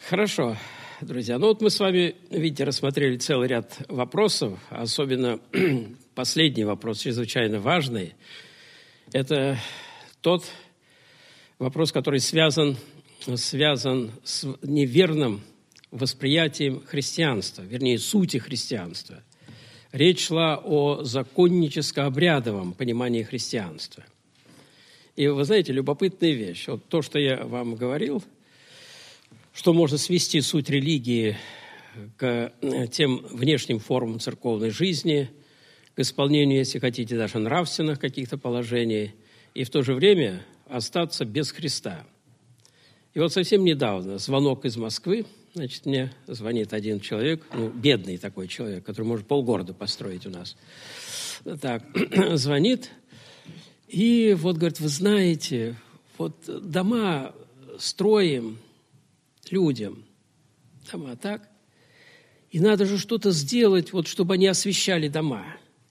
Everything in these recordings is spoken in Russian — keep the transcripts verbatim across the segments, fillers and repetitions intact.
Хорошо, друзья. Ну вот мы с вами, видите, рассмотрели целый ряд вопросов, особенно последний вопрос, чрезвычайно важный. Это тот вопрос, который связан, связан с неверным восприятием христианства, вернее, сути христианства. Речь шла о законническо-обрядовом понимании христианства. И вы знаете, любопытная вещь. Вот то, что я вам говорил, что можно свести суть религии к тем внешним формам церковной жизни, к исполнению, если хотите, даже нравственных каких-то положений, и в то же время остаться без Христа. И вот совсем недавно звонок из Москвы, значит, мне звонит один человек, ну, бедный такой человек, который может полгорода построить у нас. Так, звонит, и вот, говорит, вы знаете, вот дома строим людям, дома, так? И надо же что-то сделать, вот, чтобы они освещали дома.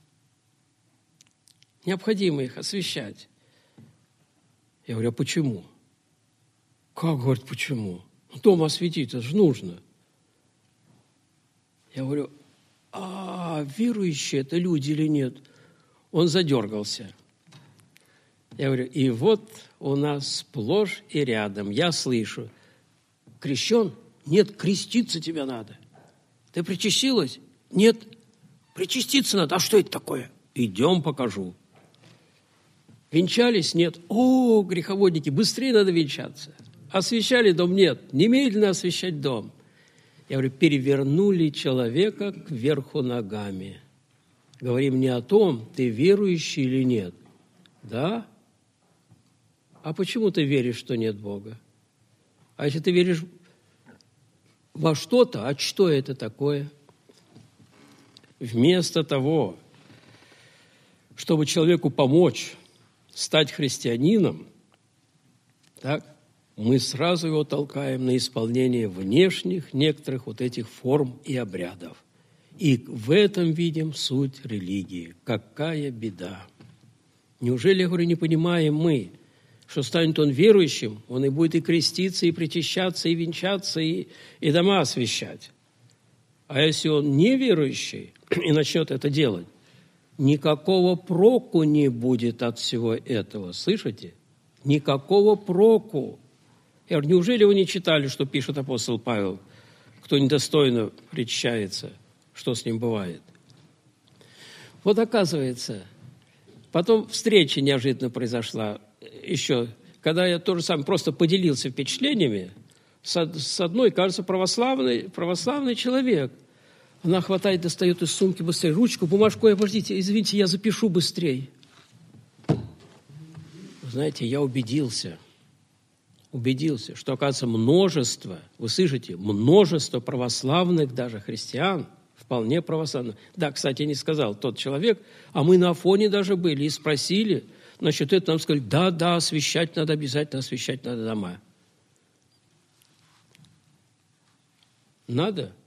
Необходимо их освещать. Я говорю, а почему? Как, говорит, почему? Дом осветить, это же нужно. Я говорю, а верующие это люди или нет? Он задергался. Я говорю, и вот у нас сплошь и рядом, я слышу, крещен? Нет, креститься тебе надо. Ты причастилась? Нет, причаститься надо. А что это такое? Идем, покажу. Венчались? Нет. О, греховодники, быстрее надо венчаться. Освещали дом? Нет. Немедленно освещать дом. Я говорю, перевернули человека кверху ногами. Говорим не о том, ты верующий или нет. Да? А почему ты веришь, что нет Бога? А если ты веришь во что-то, а что это такое? Вместо того, чтобы человеку помочь стать христианином, так, мы сразу его толкаем на исполнение внешних некоторых вот этих форм и обрядов. И в этом видим суть религии. Какая беда! Неужели, я говорю, не понимаем мы, что станет он верующим, он и будет и креститься, и причащаться, и венчаться, и, и дома освящать. А если он неверующий и начнет это делать, никакого проку не будет от всего этого. Слышите? Никакого проку. Я говорю, неужели вы не читали, что пишет апостол Павел? Кто недостойно причащается, что с ним бывает? Вот оказывается, потом встреча неожиданно произошла еще, когда я тоже сам просто поделился впечатлениями с одной, кажется, православный, православный человек. Она хватает, достает из сумки быстрее ручку, бумажку, подождите, извините, я запишу быстрее. Вы знаете, я убедился, убедился, что, оказывается, множество, вы слышите, множество православных даже христиан, вполне православных. Да, кстати, я не сказал, тот человек, а мы на Афоне даже были и спросили, насчет этого нам сказали, да, да, освещать надо, обязательно освещать надо дома. Надо,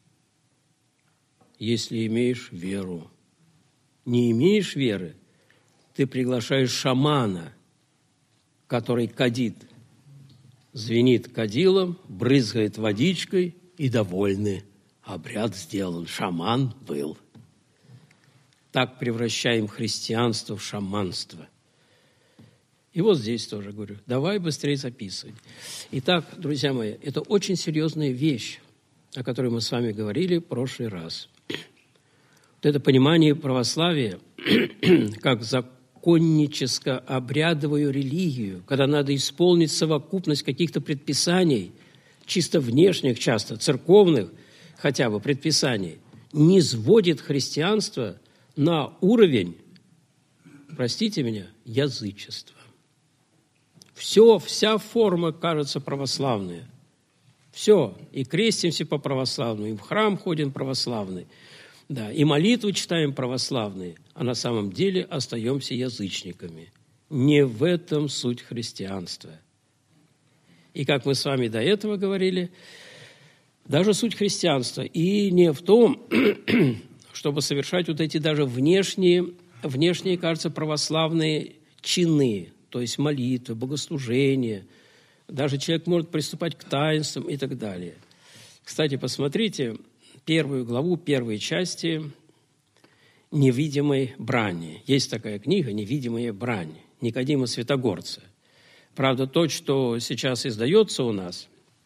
если имеешь веру. Не имеешь веры, ты приглашаешь шамана, который кадит, звенит кадилом, брызгает водичкой и довольны. Обряд сделан, шаман был. Так превращаем христианство в шаманство. И вот здесь тоже говорю, давай быстрее записывать. Итак, друзья мои, это очень серьезная вещь, о которой мы с вами говорили в прошлый раз. Вот это понимание православия как законническо-обрядовую религию, когда надо исполнить совокупность каких-то предписаний, чисто внешних часто, церковных хотя бы предписаний, не сводит христианство на уровень, простите меня, язычества. Все, вся форма, кажется, православная. Все. И крестимся по православному, и в храм ходим православный, да, и молитвы читаем православные, а на самом деле остаемся язычниками. Не в этом суть христианства. И как мы с вами до этого говорили, даже суть христианства и не в том, чтобы совершать вот эти даже внешние, внешние, кажется, православные чины, то есть молитвы, богослужения, Даже человек может приступать к таинствам и так далее. Кстати, посмотрите первую главу первой части «Невидимой брани». Есть такая книга «Невидимая брань» Никодима Святогорца. Правда, то, что сейчас издается у нас,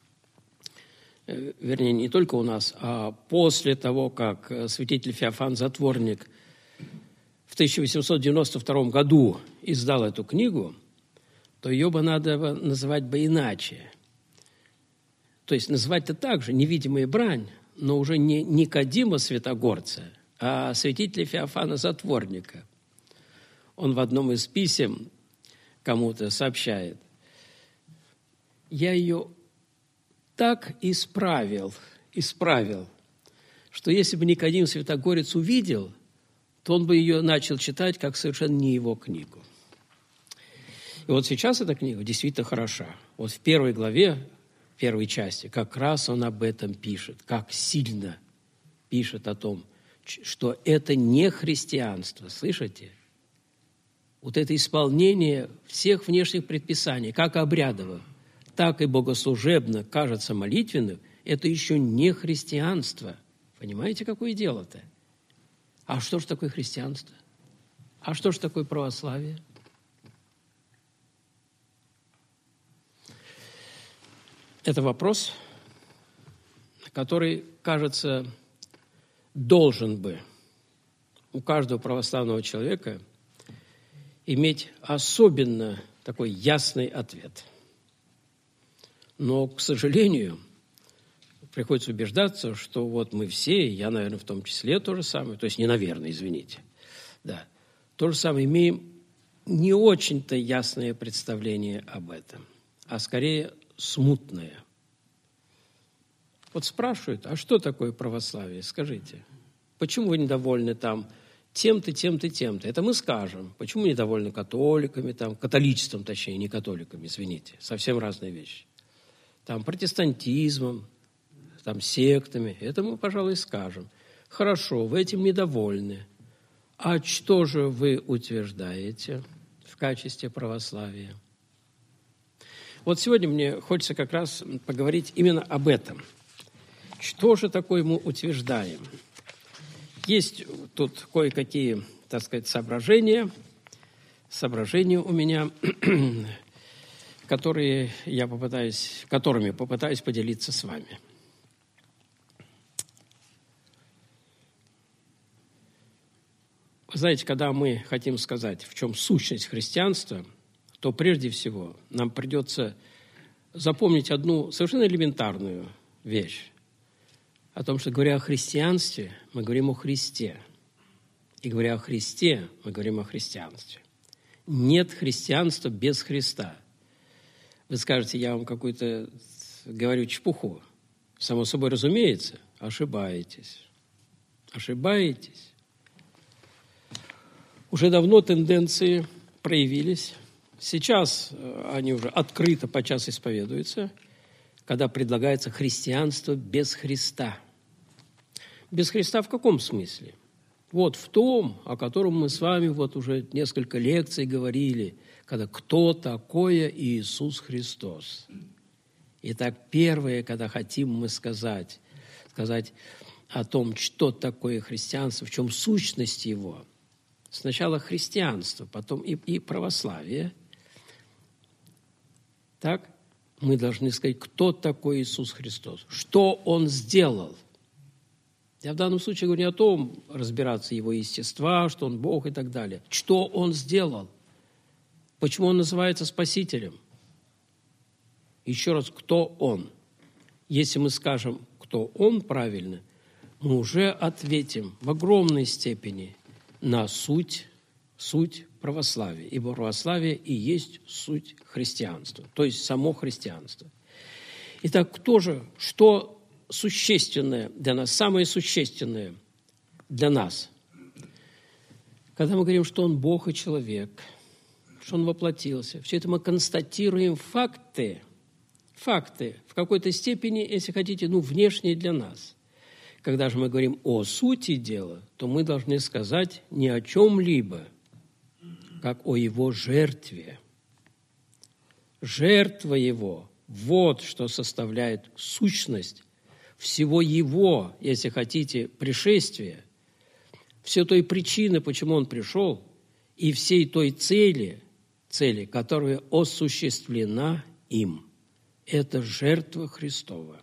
вернее, не только у нас, а после того, как святитель Феофан Затворник в тысяча восемьсот девяносто втором году издал эту книгу, то ее бы надо называть бы иначе. То есть называть-то так же «Невидимая брань», но уже не Никодима Святогорца, а святителя Феофана Затворника. Он в одном из писем кому-то сообщает: «Я ее так исправил, исправил, что если бы Никодим Святогорец увидел, то он бы ее начал читать как совершенно не его книгу». И вот сейчас эта книга действительно хороша. Вот в первой главе, первой части, как раз он об этом пишет, как сильно пишет о том, что это не христианство, слышите? Вот это исполнение всех внешних предписаний, как обрядово, так и богослужебно, кажется молитвенным, это еще не христианство. Понимаете, какое дело-то? А что же такое христианство? А что же такое православие? Это вопрос, который, кажется, должен бы у каждого православного человека иметь особенно такой ясный ответ. Но, к сожалению, приходится убеждаться, что вот мы все, и я, наверное, в том числе то же самое, то есть не наверное, извините, да, то же самое имеем не очень-то ясное представление об этом, а скорее смутное. Вот спрашивают, а что такое православие? Скажите, почему вы недовольны там тем-то, тем-то, тем-то? Это мы скажем. Почему недовольны католиками, там, католичеством, точнее, не католиками, извините, совсем разные вещи. Там протестантизмом, там сектами. Это мы, пожалуй, скажем. Хорошо, вы этим недовольны. А что же вы утверждаете в качестве православия? Вот сегодня мне хочется как раз поговорить именно об этом. Что же такое мы утверждаем? Есть тут кое-какие, так сказать, соображения, соображения у меня, которые я попытаюсь, которыми попытаюсь поделиться с вами. Вы знаете, когда мы хотим сказать, в чем сущность христианства, то прежде всего нам придется запомнить одну совершенно элементарную вещь. О том, что, говоря о христианстве, мы говорим о Христе. И говоря о Христе, мы говорим о христианстве. Нет христианства без Христа. Вы скажете, я вам какую-то говорю чепуху. Само собой разумеется, ошибаетесь. Ошибаетесь. Уже давно тенденции проявились. Сейчас они уже открыто подчас исповедуются, когда предлагается христианство без Христа. Без Христа в каком смысле? Вот в том, о котором мы с вами вот уже несколько лекций говорили, когда кто такое Иисус Христос. Итак, первое, когда хотим мы сказать, сказать о том, что такое христианство, в чем сущность его. Сначала христианство, потом и, и православие. Так, мы должны сказать, кто такой Иисус Христос, что Он сделал. Я в данном случае говорю не о том, разбираться Его естества, что Он Бог и так далее. Что Он сделал? Почему Он называется Спасителем? Еще раз, кто Он? Если мы скажем, кто Он правильно, мы уже ответим в огромной степени на суть, суть православия. Ибо православие и есть суть христианства, то есть само христианство. Итак, кто же, что существенное для нас, самое существенное для нас? Когда мы говорим, что Он Бог и человек, что Он воплотился, все это мы констатируем факты, факты в какой-то степени, если хотите, ну, внешние для нас. Когда же мы говорим о сути дела, то мы должны сказать не о чем-либо, как о Его жертве. Жертва Его Вот что составляет сущность всего Его, если хотите, пришествия, все той причины, почему Он пришел, и всей той цели, цели, которая осуществлена им. Это жертва Христова.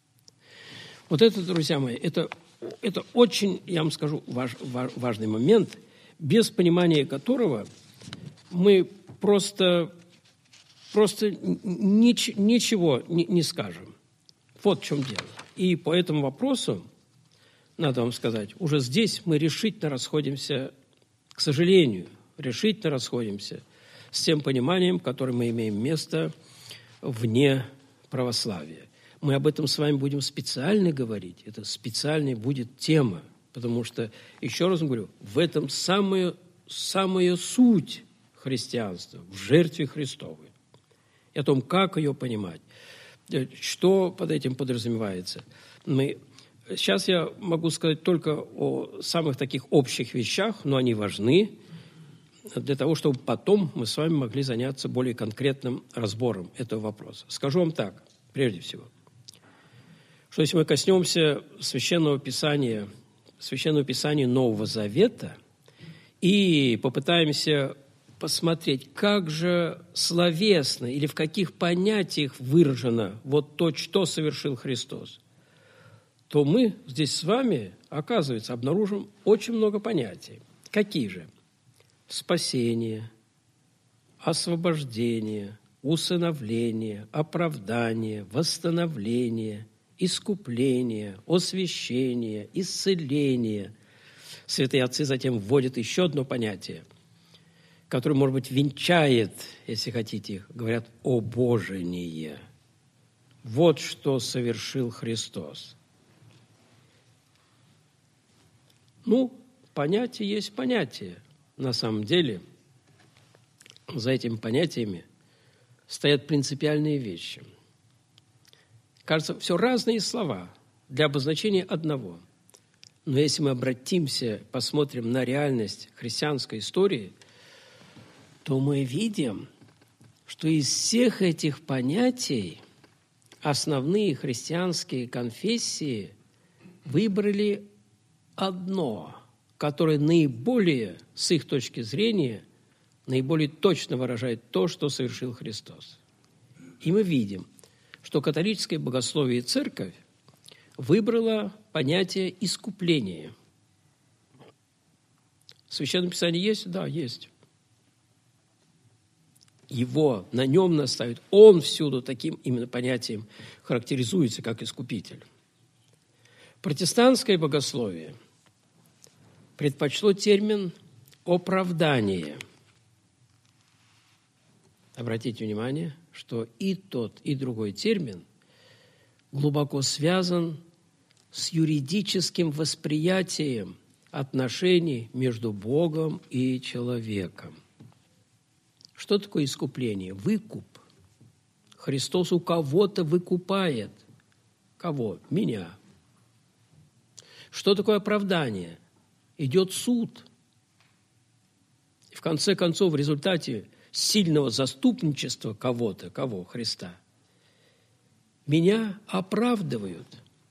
Вот это, друзья мои, это, это очень, я вам скажу, важ, важный момент, без понимания которого мы просто, просто нич, ничего не, не скажем. Вот в чем дело. И по этому вопросу, надо вам сказать, уже здесь мы решительно расходимся, к сожалению, решительно расходимся с тем пониманием, которое мы имеем место вне православия. Мы об этом с вами будем специально говорить. Это специальная будет тема, потому что, еще раз говорю, в этом самая, самая суть христианства, в жертве Христовой. И о том, как ее понимать, что под этим подразумевается. Мы... Сейчас я могу сказать только о самых таких общих вещах, но они важны для того, чтобы потом мы с вами могли заняться более конкретным разбором этого вопроса. Скажу вам так, прежде всего, что если мы коснемся Священного Писания, Священного Писания Нового Завета и попытаемся посмотреть, как же словесно или в каких понятиях выражено вот то, что совершил Христос, то мы здесь с вами, оказывается, обнаружим очень много понятий. Какие же? Спасение, освобождение, усыновление, оправдание, восстановление, искупление, освящение, исцеление. Святые отцы затем вводят еще одно понятие, которое, может быть, венчает, если хотите, говорят, обожение. Вот что совершил Христос. Ну, понятие есть понятие. На самом деле, за этими понятиями стоят принципиальные вещи. Кажется, все разные слова для обозначения одного. Но если мы обратимся, посмотрим на реальность христианской истории, то мы видим, что из всех этих понятий основные христианские конфессии выбрали одно, которое наиболее, с их точки зрения, наиболее точно выражает то, что совершил Христос. И мы видим, что католическое богословие и церковь выбрала понятие искупления. В Священном Писании есть? Да, есть. Его, на нем наставят. Он всюду таким именно понятием характеризуется, как искупитель. Протестантское богословие предпочло термин «оправдание». Обратите внимание, что и тот, и другой термин глубоко связан с юридическим восприятием отношений между Богом и человеком. Что такое искупление? Выкуп. Христос у кого-то выкупает. Кого? Меня. Что такое оправдание? Идет суд. И в конце концов, в результате сильного заступничества кого-то, кого? Христа, меня оправдывают.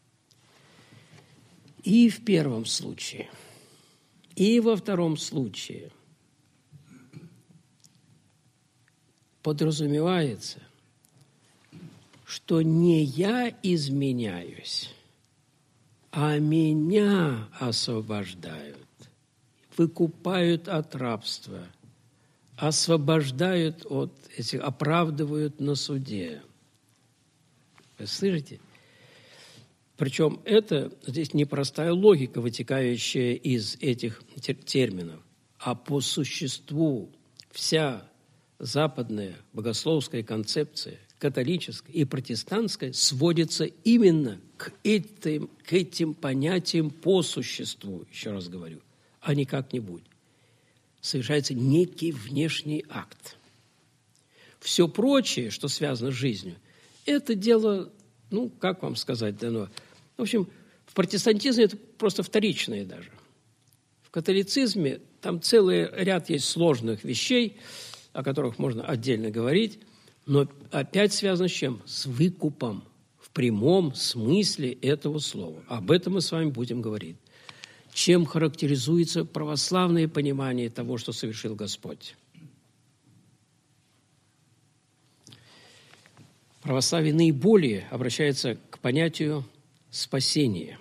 И в первом случае, и во втором случае подразумевается, что не я изменяюсь, а меня освобождают, выкупают от рабства, освобождают от этих, оправдывают на суде. Вы слышите? Причем это здесь непростая логика, вытекающая из этих терминов, а по существу вся западная богословская концепция, католическая и протестантская, сводится именно к этим, к этим понятиям по существу, еще раз говорю, а не как-нибудь. Совершается некий внешний акт. Все прочее, что связано с жизнью, это дело, ну, как вам сказать, дано. В общем, в протестантизме это просто вторичное даже. В католицизме там целый ряд есть сложных вещей, о которых можно отдельно говорить, Но опять связано с чем? С выкупом в прямом смысле этого слова. Об этом мы с вами будем говорить. Чем характеризуется православное понимание того, что совершил Господь? Православие наиболее обращается к понятию спасения.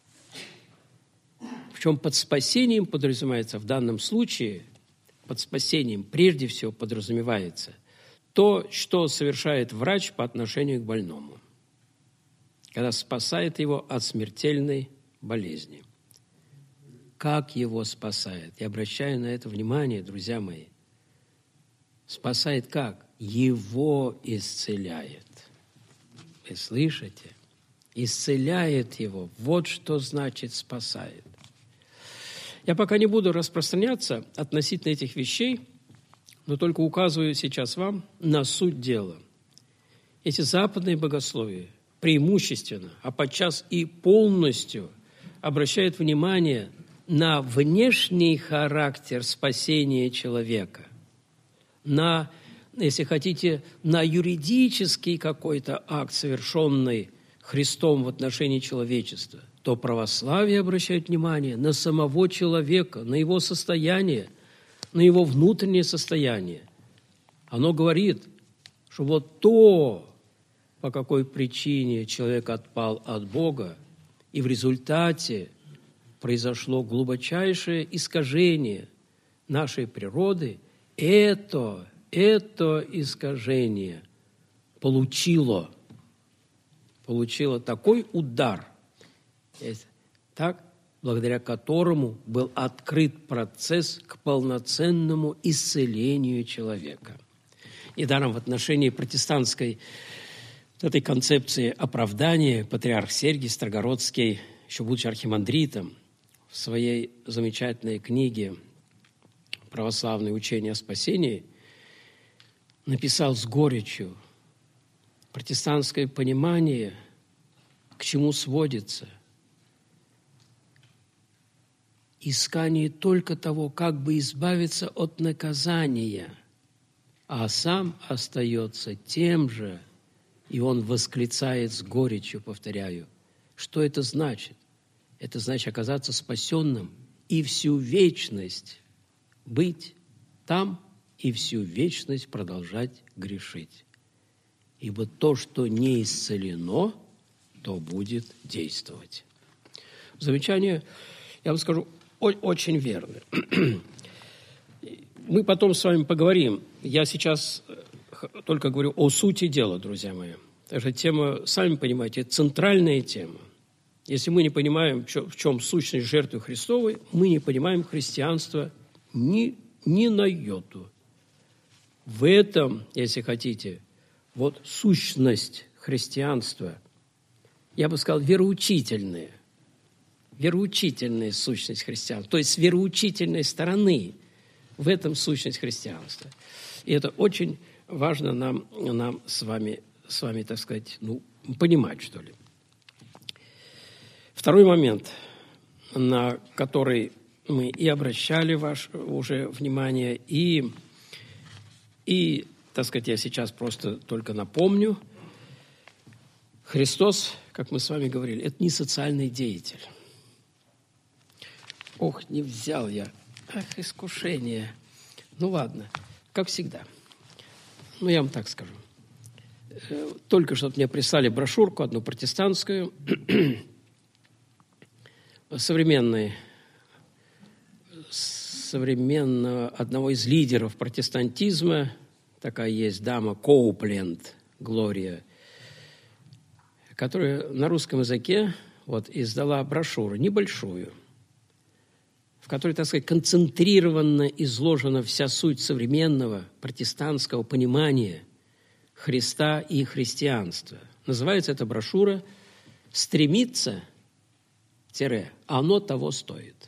Причем под спасением подразумевается в данном случае, под спасением прежде всего подразумевается то, что совершает врач по отношению к больному, когда спасает его от смертельной болезни. Как его спасает? Я обращаю на это внимание, друзья мои. Спасает как? Его исцеляет. Вы слышите? Исцеляет его. Вот что значит спасает. Я пока не буду распространяться относительно этих вещей, но только указываю сейчас вам на суть дела. Эти западные богословия преимущественно, а подчас и полностью обращают внимание на внешний характер спасения человека, на, если хотите, на юридический какой-то акт, совершенный Христом в отношении человечества, то православие обращает внимание на самого человека, на его состояние, на его внутреннее состояние. Оно говорит, что вот то, по какой причине человек отпал от Бога, и в результате произошло глубочайшее искажение нашей природы, это, это искажение получило, получило такой удар, так, благодаря которому был открыт процесс к полноценному исцелению человека. Недаром в отношении протестантской вот этой концепции оправдания патриарх Сергий Строгородский, еще будучи архимандритом, в своей замечательной книге «Православное учение о спасении» написал с горечью: протестантское понимание к чему сводится? Искание только того, как бы избавиться от наказания, а сам остается тем же, и он восклицает с горечью, повторяю, что это значит? Это значит оказаться спасенным и всю вечность быть там, и всю вечность продолжать грешить. Ибо то, что не исцелено, то будет действовать. Замечание, я вам скажу, очень верно. Мы потом с вами поговорим. Я сейчас только говорю о сути дела, друзья мои. Эта тема, сами понимаете, это центральная тема. Если мы не понимаем, в чем сущность жертвы Христовой, мы не понимаем христианства ни, ни на йоту. В этом, если хотите, вот сущность христианства, я бы сказал, вероучительная, вероучительная сущность христианства, то есть с вероучительной стороны в этом сущность христианства. И это очень важно нам, нам с вами, с вами, так сказать, ну, понимать, что ли. Второй момент, на который мы и обращали ваше уже внимание, и, и, так сказать, я сейчас просто только напомню, Христос, как мы с вами говорили, это не социальный деятель. Ох, не взял я. Ах, искушение. Ну, ладно, как всегда. Ну, я вам так скажу. Только что мне прислали брошюрку, одну протестантскую, современной, современного, одного из лидеров протестантизма, такая есть дама Коупленд, Глория, которая на русском языке вот, издала брошюру, небольшую, в которой, так сказать, концентрированно изложена вся суть современного протестантского понимания Христа и христианства. Называется эта брошюра «Стремиться, тире, оно того стоит».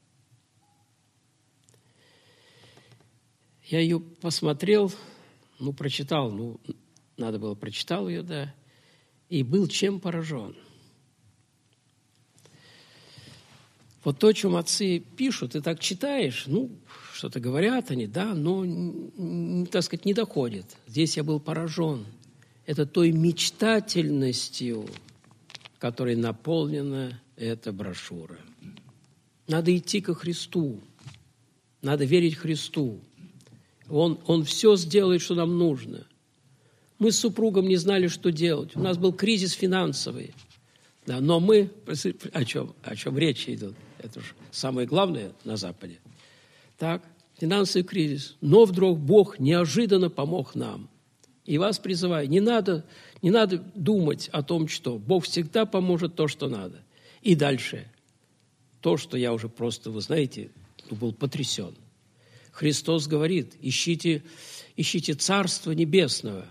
Я ее посмотрел, ну, прочитал, ну, надо было, прочитал ее, да, и был чем поражен. Вот то, о чем отцы пишут, ты так читаешь, ну, что-то говорят они, да, но, так сказать, не доходит. Здесь я был поражен. Это той мечтательностью, которой наполнена эта брошюра. Надо идти ко Христу, надо верить Христу. Он, он все сделает, что нам нужно. Мы с супругом не знали, что делать. У нас был кризис финансовый. Да, но мы... О чем, о чем речь идет? Это же самое главное на Западе. Так, финансовый кризис. Но вдруг Бог неожиданно помог нам. И вас призываю, не надо, не надо думать о том, что Бог всегда поможет то, что надо. И дальше. То, что я уже просто, вы знаете, был потрясен. Христос говорит, ищите, ищите Царство Небесного.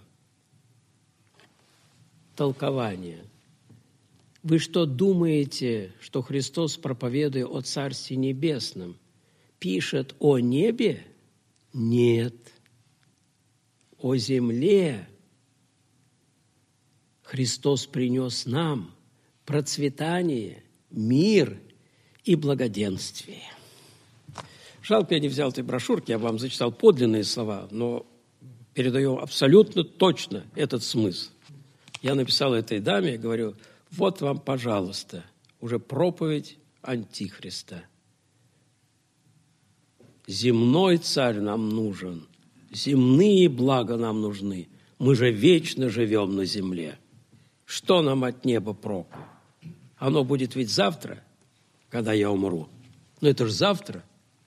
Толкование. Вы что, думаете, что Христос, проповедуя о Царстве Небесном, пишет о небе? Нет. О земле. Христос принес нам процветание, мир и благоденствие. Жалко, я не взял этой брошюрки, я вам зачитал подлинные слова, но передаю абсолютно точно этот смысл. Я написал этой даме, говорю, вот вам, пожалуйста, уже проповедь Антихриста. Земной царь нам нужен, земные блага нам нужны. Мы же вечно живем на земле. Что нам от неба проку? Оно будет ведь завтра, когда я умру. Но это же завтра.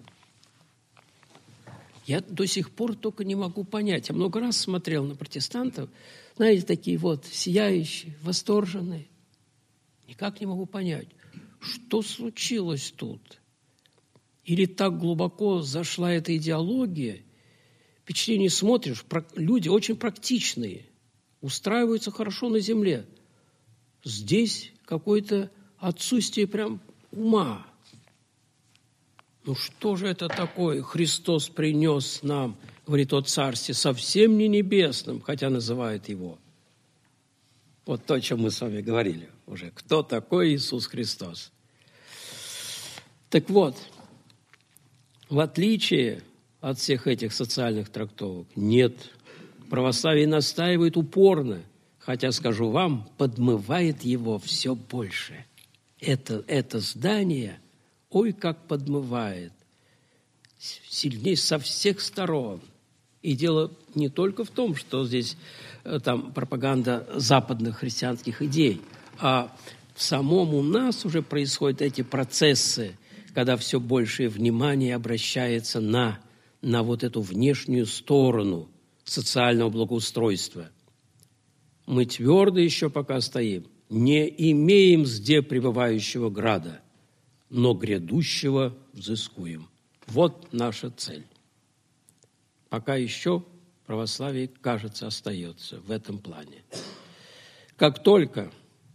Я до сих пор только не могу понять. Я много раз смотрел на протестантов, знаете, такие вот сияющие, восторженные. Никак не могу понять, что случилось тут. Или так глубоко зашла эта идеология, впечатление смотришь, люди очень практичные, устраиваются хорошо на земле. Здесь какое-то отсутствие прям ума. Ну что же это такое? Христос принес нам, говорит о Царстве, совсем не небесном, хотя называют его. Вот то, о чем мы с вами говорили уже. Кто такой Иисус Христос? Так вот, в отличие от всех этих социальных трактовок, нет, православие настаивает упорно, хотя, скажу вам, подмывает его все больше. Это, это здание, ой, как подмывает, сильнее со всех сторон. И дело не только в том, что здесь там пропаганда западных христианских идей, а в самом у нас уже происходят эти процессы, когда все большее внимание обращается на, на вот эту внешнюю сторону социального благоустройства. Мы твердо еще пока стоим, не имеем сде пребывающего града, но грядущего взыскуем. Вот наша цель. Пока еще православие, кажется, остается в этом плане. Как только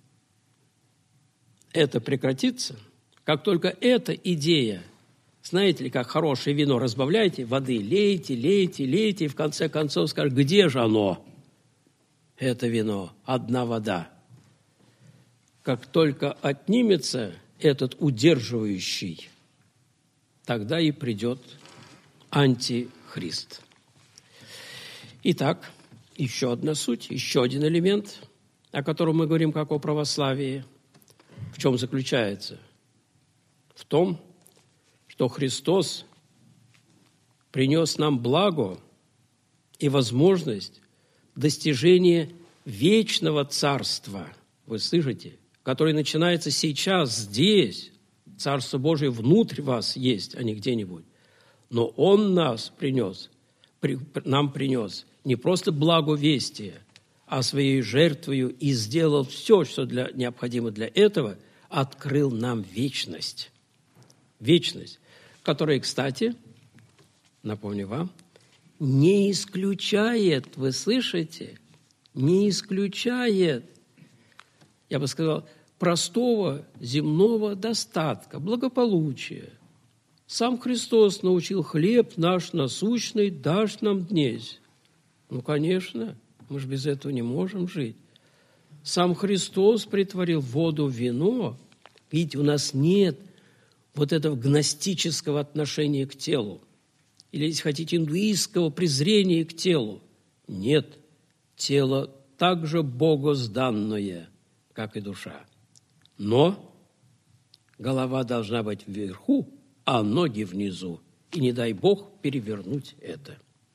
это прекратится, как только эта идея, знаете ли, как хорошее вино, разбавляйте, воды лейте, лейте, лейте, и в конце концов скажете, где же оно, это вино, одна вода. Как только отнимется этот удерживающий, тогда и придет антихрист. Итак, еще одна суть, еще один элемент, о котором мы говорим как о православии. В чем заключается? В том, что Христос принес нам благо и возможность достижения вечного царства. Вы слышите? Которое начинается сейчас, здесь. Царство Божие внутрь вас есть, а не где-нибудь. Но Он нас принес, при, нам принес не просто благовестие, а своей жертвою и сделал все, что для, необходимо для этого, открыл нам вечность. Вечность, которая, кстати, напомню вам, не исключает, вы слышите, не исключает, я бы сказал, простого земного достатка, благополучия. Сам Христос научил: хлеб наш насущный дашь нам днесь. Ну, конечно, мы же без этого не можем жить. Сам Христос притворил воду в вино. Видите, у нас нет вот этого гностического отношения к телу, или, если хотите, индуистского презрения к телу. Нет, тело также богозданное, как и душа. Но голова должна быть вверху, а ноги внизу. И не дай Бог перевернуть это.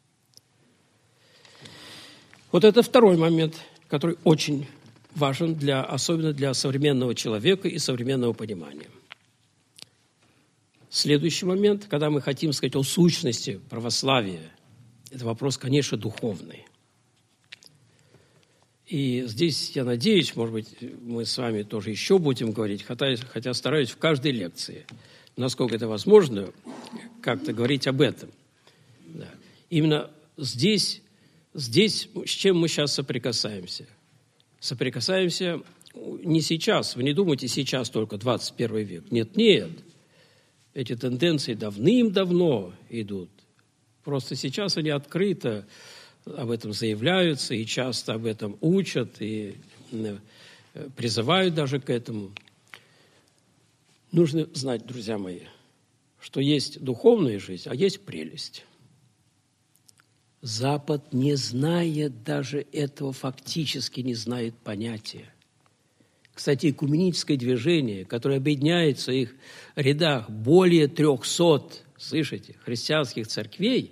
Вот это второй момент, который очень важен, для, особенно для современного человека и современного понимания. Следующий момент, когда мы хотим сказать о сущности православия, это вопрос, конечно, духовный. И здесь, я надеюсь, может быть, мы с вами тоже еще будем говорить, хотя, хотя стараюсь в каждой лекции, насколько это возможно, как-то говорить об этом. Да. Именно здесь, здесь, с чем мы сейчас соприкасаемся? Соприкасаемся не сейчас, вы не думайте, сейчас только двадцать первый век. Нет, нет. Эти тенденции давным-давно идут. Просто сейчас они открыто об этом заявляются и часто об этом учат и призывают даже к этому. Нужно знать, друзья мои, что есть духовная жизнь, а есть прелесть. Запад не знает даже этого, фактически не знает понятия. Кстати, экуменическое движение, которое объединяет в своих рядах более трехсот, слышите, христианских церквей,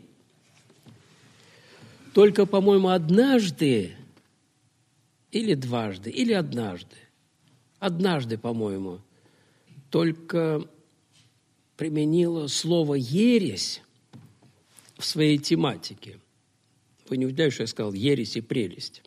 только, по-моему, однажды или дважды, или однажды, однажды, по-моему, только применило слово «ересь» в своей тематике. Вы не удивляетесь, что я сказал «ересь» и «прелесть».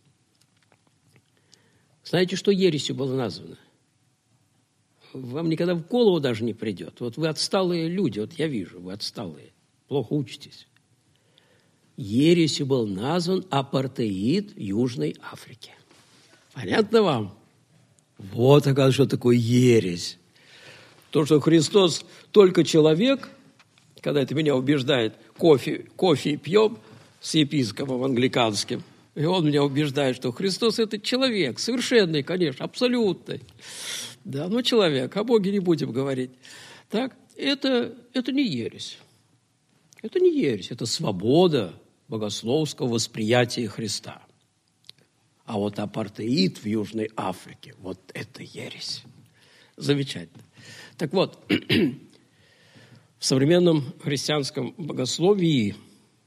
Знаете, что ересью было названо? Вам никогда в голову даже не придет. Вот вы отсталые люди, вот я вижу, вы отсталые, плохо учитесь. Ересью был назван апартеид Южной Африки. Понятно вам? Вот, оказывается, что такое ересь. То, что Христос только человек, когда это меня убеждает, кофе, кофе пьем с епископом англиканским, и он меня убеждает, что Христос – это человек, совершенный, конечно, абсолютный. Да, но человек, о Боге не будем говорить. Так, это, это не ересь. Это не ересь, это свобода богословского восприятия Христа. А вот апартеид в Южной Африке – вот это ересь. Замечательно. Так вот, в современном христианском богословии,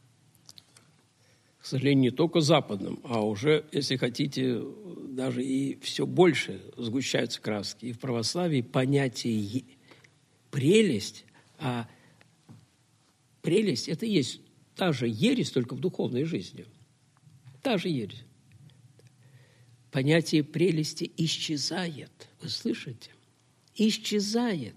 к сожалению, не только западном, а уже, если хотите, даже и все больше сгущаются краски. И в православии понятие прелесть, а прелесть – это и есть та же ересь, только в духовной жизни. Та же ересь. Понятие прелести исчезает. Вы слышите? Исчезает.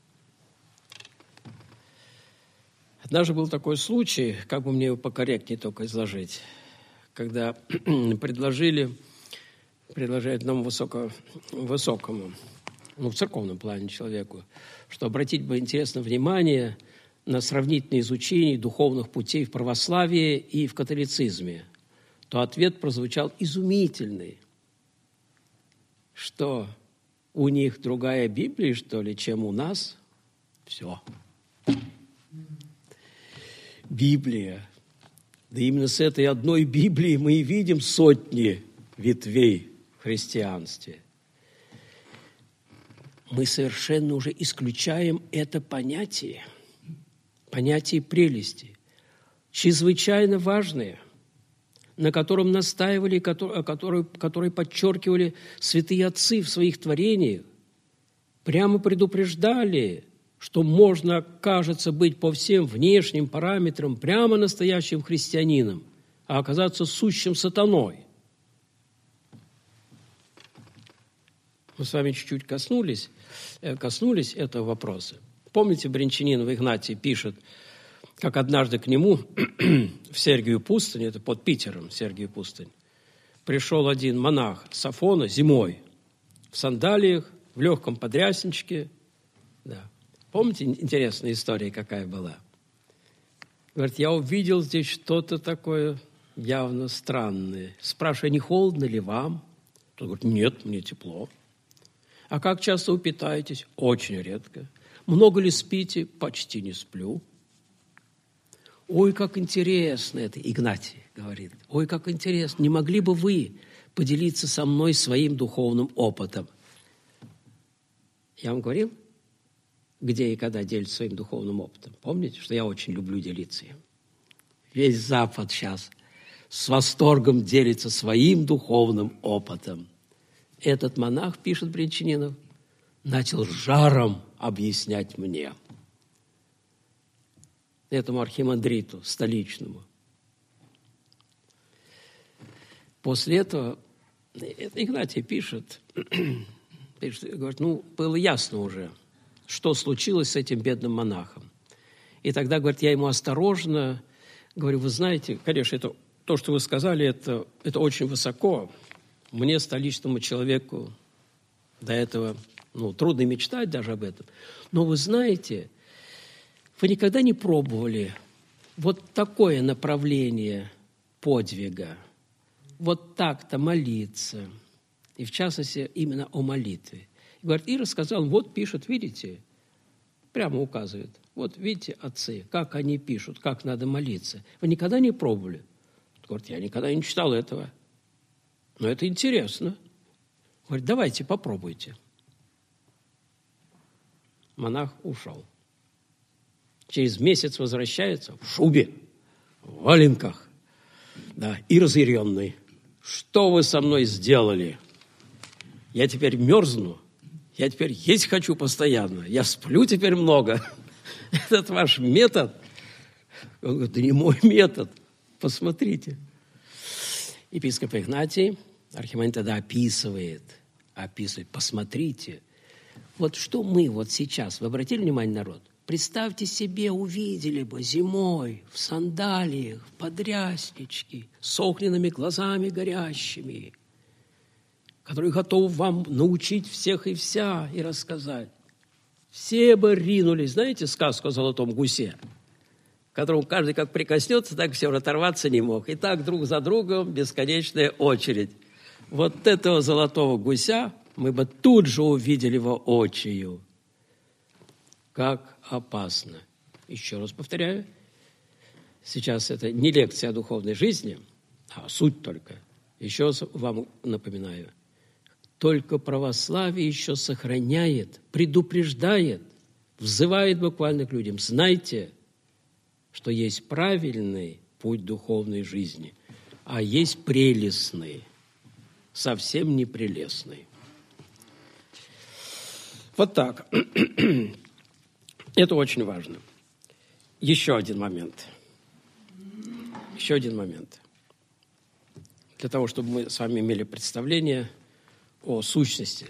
Однажды был такой случай, как бы мне его покорректнее только изложить, когда предложили, предложили одному высоко, высокому, ну, в церковном плане человеку, что обратить бы интересно внимание на сравнительное изучение духовных путей в православии и в католицизме, то ответ прозвучал изумительный, что у них другая Библия, что ли, чем у нас. Все. Библия. Да именно с этой одной Библии мы и видим сотни ветвей в христианстве. Мы совершенно уже исключаем это понятие, понятие прелести, чрезвычайно важное, на котором настаивали, который, который, который подчеркивали святые отцы в своих творениях, прямо предупреждали, что можно, кажется, быть по всем внешним параметрам прямо настоящим христианином, а оказаться сущим сатаной. Мы с вами чуть-чуть коснулись, коснулись этого вопроса. Помните, Брянчанин в Игнатии пишет, как однажды к нему в Сергию пустынь, это под Питером Сергию пустынь, пришел один монах с Афона зимой в сандалиях, в легком подрясничке. Да. Помните, интересная история какая была? Говорит, я увидел здесь что-то такое явно странное. Спрашиваю, не холодно ли вам? Тот говорит, нет, мне тепло. А как часто вы питаетесь? Очень редко. Много ли спите? Почти не сплю. Ой, как интересно это, Игнатий говорит. Ой, как интересно. Не могли бы вы поделиться со мной своим духовным опытом? Я вам говорил, где и когда делиться своим духовным опытом? Помните, что я очень люблю делиться им? Весь Запад сейчас с восторгом делится своим духовным опытом. Этот монах, пишет Брянчанинов, начал жаром объяснять мне, этому архимандриту столичному. После этого Игнатий пишет, пишет, говорит, ну, было ясно уже, что случилось с этим бедным монахом. И тогда, говорит, я ему осторожно говорю, вы знаете, конечно, это, то, что вы сказали, это, это очень высоко. Мне, столичному человеку, до этого ну, трудно мечтать даже об этом. Но вы знаете, вы никогда не пробовали вот такое направление подвига, вот так-то молиться, и в частности именно о молитве. И, говорит, и рассказал, вот пишет, видите, прямо указывает, вот видите, отцы, как они пишут, как надо молиться. Вы никогда не пробовали? Говорит, я никогда не читал этого. Но это интересно. Говорит, давайте попробуйте. Монах ушел. Через месяц возвращается в шубе, в валенках, да, и разъяренный. Что вы со мной сделали? Я теперь мерзну, я теперь есть хочу постоянно, я сплю теперь много. Этот ваш метод, он говорит, да не мой метод, посмотрите. Епископ Игнатий, архимандрит тогда описывает, описывает, посмотрите, вот что мы вот сейчас, вы обратили внимание, народ? Представьте себе, увидели бы зимой в сандалиях, в подрясничке, с огненными глазами горящими, который готов вам научить всех и вся и рассказать. Все бы ринулись, знаете сказку о золотом гусе, к которому каждый как прикоснется, так все оторваться не мог. И так друг за другом бесконечная очередь. Вот этого золотого гуся мы бы тут же увидели воочию. Как опасно. Еще раз повторяю, сейчас это не лекция о духовной жизни, а суть только. Еще раз вам напоминаю, только православие еще сохраняет, предупреждает, взывает буквально к людям. Знайте, что есть правильный путь духовной жизни, а есть прелестный, совсем не прелестный. Вот так. Это очень важно. Еще один момент. Еще один момент. Для того, чтобы мы с вами имели представление о сущности.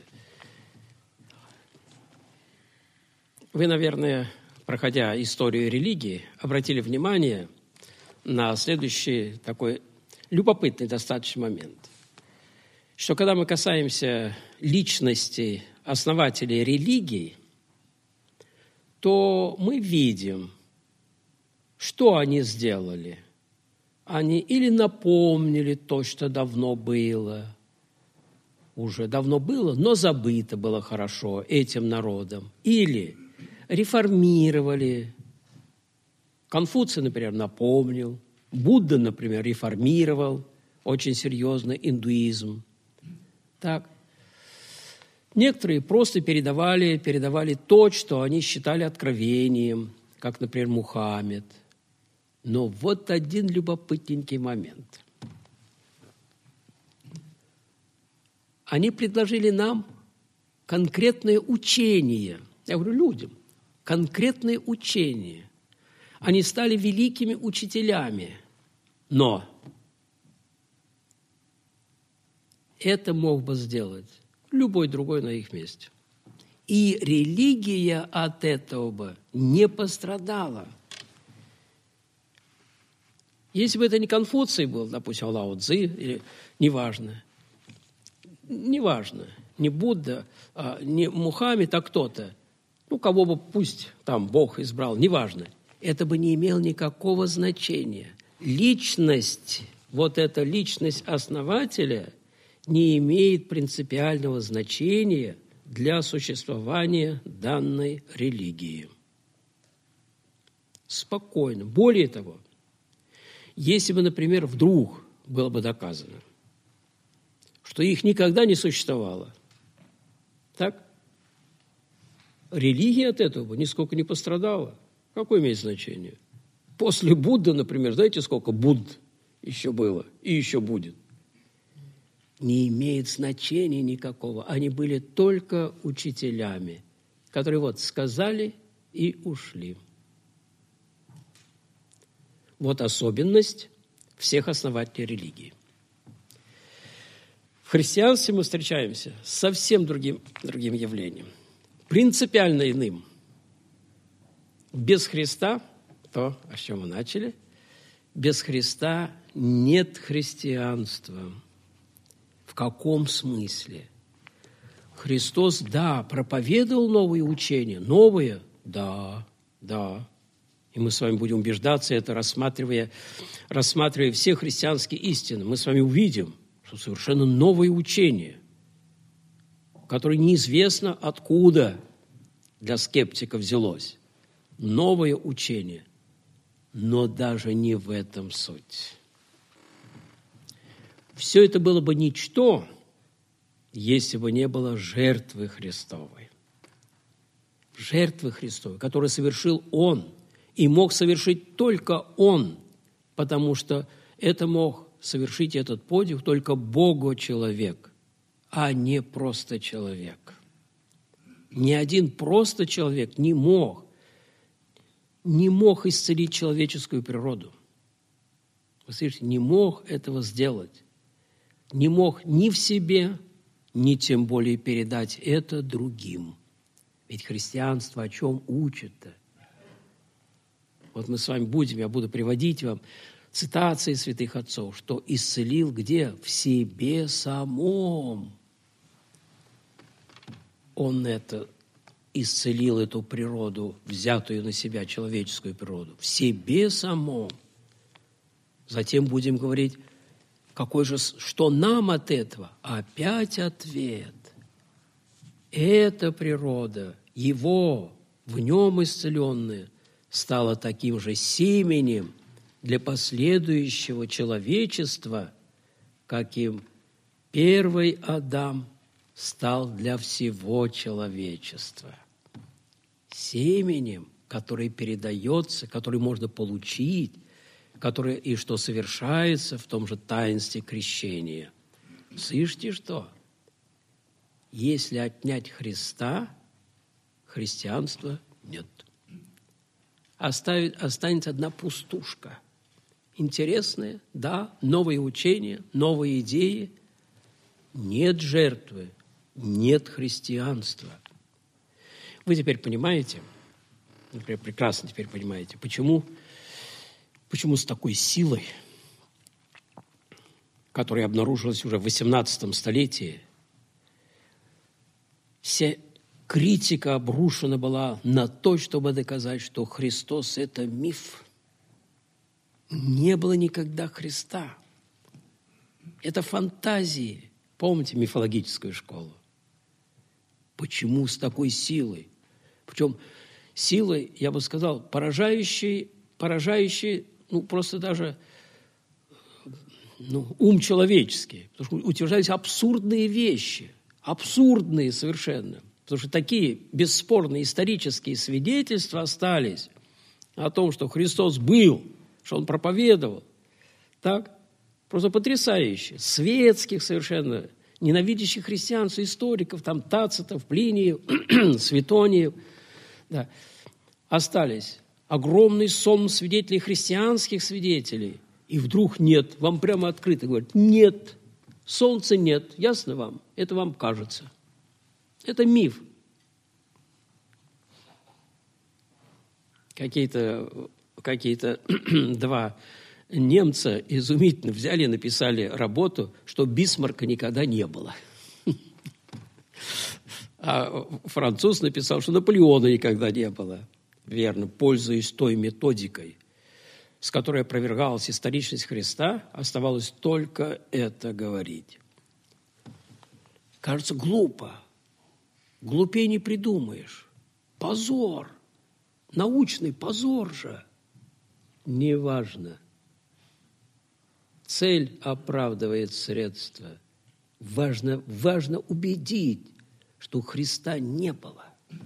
Вы, наверное, проходя историю религии, обратили внимание на следующий такой любопытный достаточно момент. Что когда мы касаемся личности основателей религий, то мы видим, что они сделали. Они или напомнили то, что давно было, уже давно было, но забыто было хорошо этим народом, или реформировали. Конфуций, например, напомнил, Будда, например, реформировал очень серьезно индуизм. Так. Некоторые просто передавали, передавали то, что они считали откровением, как, например, Мухаммед. Но вот один любопытненький момент. Они предложили нам конкретное учение. Я говорю людям, конкретное учение. Они стали великими учителями. Но это мог бы сделать любой другой на их месте. И религия от этого бы не пострадала. Если бы это не Конфуций был, допустим, Лао Цзи, или неважно, неважно, не Будда, а не Мухаммед, а кто-то, ну, кого бы пусть там Бог избрал, неважно, это бы не имело никакого значения. Личность, вот эта личность основателя не имеет принципиального значения для существования данной религии. Спокойно. Более того, если бы, например, вдруг было бы доказано, что их никогда не существовало, так? Религия от этого бы нисколько не пострадала. Какое имеет значение? После Будды, например, знаете, сколько Будд еще было и еще будет? Не имеет значения никакого. Они были только учителями, которые вот сказали и ушли. Вот особенность всех основателей религии. В христианстве мы встречаемся с совсем другим, другим явлением, принципиально иным. Без Христа, то, о чем мы начали, без Христа нет христианства. В каком смысле? Христос, да, проповедовал новые учения, новые, да, да. И мы с вами будем убеждаться, это рассматривая, рассматривая все христианские истины. Мы с вами увидим, что совершенно новое учение, которое неизвестно откуда для скептиков взялось. Новое учение. Но даже не в этом суть. Все это было бы ничто, если бы не было жертвы Христовой. Жертвы Христовой, которую совершил Он. И мог совершить только Он, потому что это мог совершить этот подвиг только Бого-человек, а не просто человек. Ни один просто человек не мог, не мог исцелить человеческую природу. Вы слышите, не мог этого сделать. Не мог ни в себе, ни тем более передать это другим. Ведь христианство о чем учит-то? Вот мы с вами будем, я буду приводить вам цитации святых отцов, что исцелил где? В себе самом. Он это исцелил, эту природу, взятую на себя человеческую природу, в себе самом. Затем будем говорить, какой же, что нам от этого? Опять ответ. Эта природа, его, в нем исцеленная, стала таким же семенем для последующего человечества, каким первый Адам стал для всего человечества. Семенем, который передается, который можно получить, который и что совершается в том же таинстве крещения. Слышите, что? Если отнять Христа, христианства нет. Оставит, останется одна пустушка. Интересная, да, новые учения, новые идеи. Нет жертвы, нет христианства. Вы теперь понимаете, например, прекрасно теперь понимаете, почему, почему с такой силой, которая обнаружилась уже в восемнадцатом столетии, вся критика обрушена была на то, чтобы доказать, что Христос – это миф. Не было никогда Христа. Это фантазии. Помните мифологическую школу? Почему с такой силой? Причем силой, я бы сказал, поражающей, поражающей, ну, просто даже ну, ум человеческий. Потому что утверждались абсурдные вещи. Абсурдные совершенно. Потому что такие бесспорные исторические свидетельства остались о том, что Христос был, что Он проповедовал. Так? Просто потрясающе. Светских совершенно, ненавидящих христианство историков, там Тацитов, Плиниев, Светониев, да, остались. Огромный сон свидетелей, христианских свидетелей. И вдруг нет, вам прямо открыто говорят, нет, солнца нет, ясно вам? Это вам кажется. Это миф. Какие-то, какие-то два немца изумительно взяли и написали работу, что Бисмарка никогда не было. А француз написал, что Наполеона никогда не было. Верно, пользуясь той методикой, с которой опровергалась историчность Христа, оставалось только это говорить. Кажется, глупо. Глупее не придумаешь. Позор. Научный позор же. Неважно. Цель оправдывает средства. Важно, важно убедить, что Христа не было.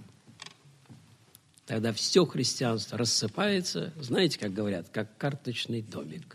Тогда все христианство рассыпается, знаете, как говорят, как карточный домик.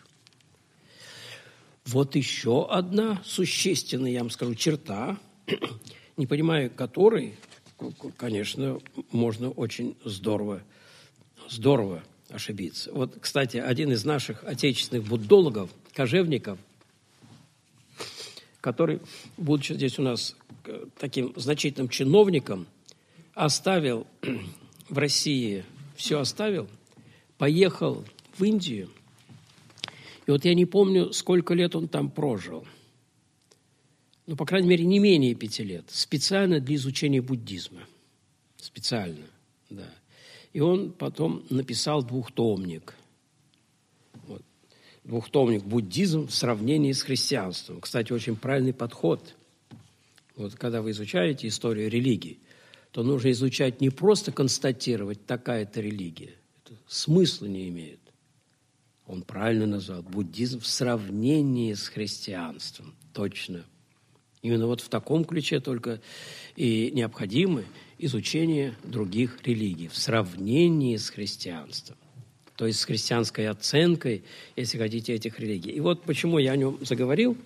Вот еще одна существенная, я вам скажу, черта, не понимая которой, конечно, можно очень здорово, здорово ошибиться. Вот, кстати, один из наших отечественных буддологов, кожевников, который, будучи здесь у нас таким значительным чиновником, оставил в России, все оставил, поехал в Индию. И вот я не помню, сколько лет он там прожил. Ну, по крайней мере, не менее пяти лет. Специально для изучения буддизма. Специально, да. И он потом написал двухтомник. Вот. Двухтомник «Буддизм в сравнении с христианством». Кстати, очень правильный подход. Вот когда вы изучаете историю религии, то нужно изучать не просто констатировать, такая-то религия. Это смысла не имеет. Он правильно назвал буддизм в сравнении с христианством. Точно. Именно вот в таком ключе только и необходимо изучение других религий в сравнении с христианством. То есть с христианской оценкой, если хотите, этих религий. И вот почему я о нем заговорил.